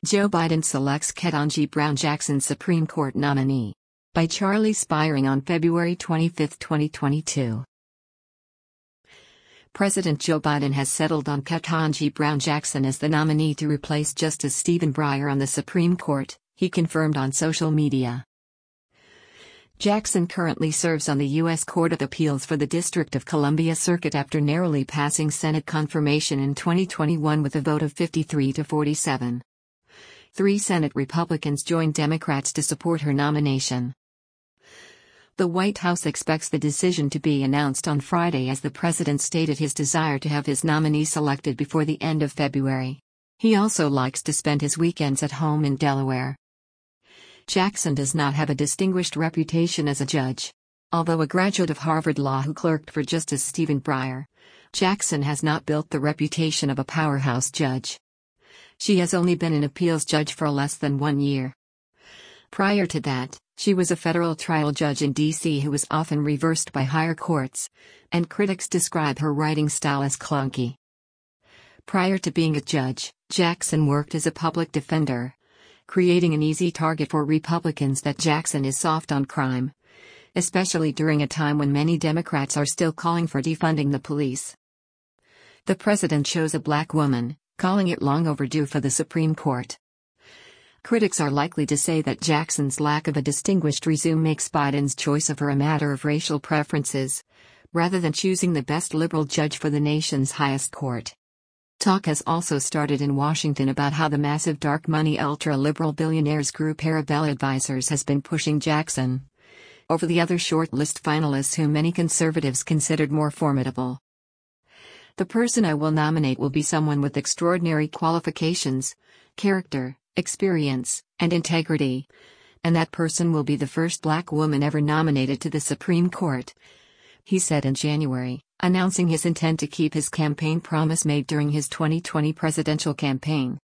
Joe Biden selects Ketanji Brown Jackson Supreme Court nominee. By Charlie Spiring on February 25, 2022. President Joe Biden has settled on Ketanji Brown Jackson as the nominee to replace Justice Stephen Breyer on the Supreme Court, he confirmed on social media. Jackson currently serves on the U.S. Court of Appeals for the District of Columbia Circuit after narrowly passing Senate confirmation in 2021 with a vote of 53 to 47. 3 Senate Republicans joined Democrats to support her nomination. The White House expects the decision to be announced on Friday as the president stated his desire to have his nominee selected before the end of February. He also likes to spend his weekends at home in Delaware. Jackson does not have a distinguished reputation as a judge. Although a graduate of Harvard Law who clerked for Justice Stephen Breyer, Jackson has not built the reputation of a powerhouse judge. She has only been an appeals judge for less than 1 year. Prior to that, she was a federal trial judge in D.C. who was often reversed by higher courts, and critics describe her writing style as clunky. Prior to being a judge, Jackson worked as a public defender, creating an easy target for Republicans that Jackson is soft on crime, especially during a time when many Democrats are still calling for defunding the police. The president chose a black woman, calling it long overdue for the Supreme Court. Critics are likely to say that Jackson's lack of a distinguished resume makes Biden's choice of her a matter of racial preferences, rather than choosing the best liberal judge for the nation's highest court. Talk has also started in Washington about how the massive dark money ultra-liberal billionaires group Arabella Advisors has been pushing Jackson over the other short-list finalists whom many conservatives considered more formidable. The person I will nominate will be someone with extraordinary qualifications, character, experience, and integrity, and that person will be the first black woman ever nominated to the Supreme Court, he said in January, announcing his intent to keep his campaign promise made during his 2020 presidential campaign.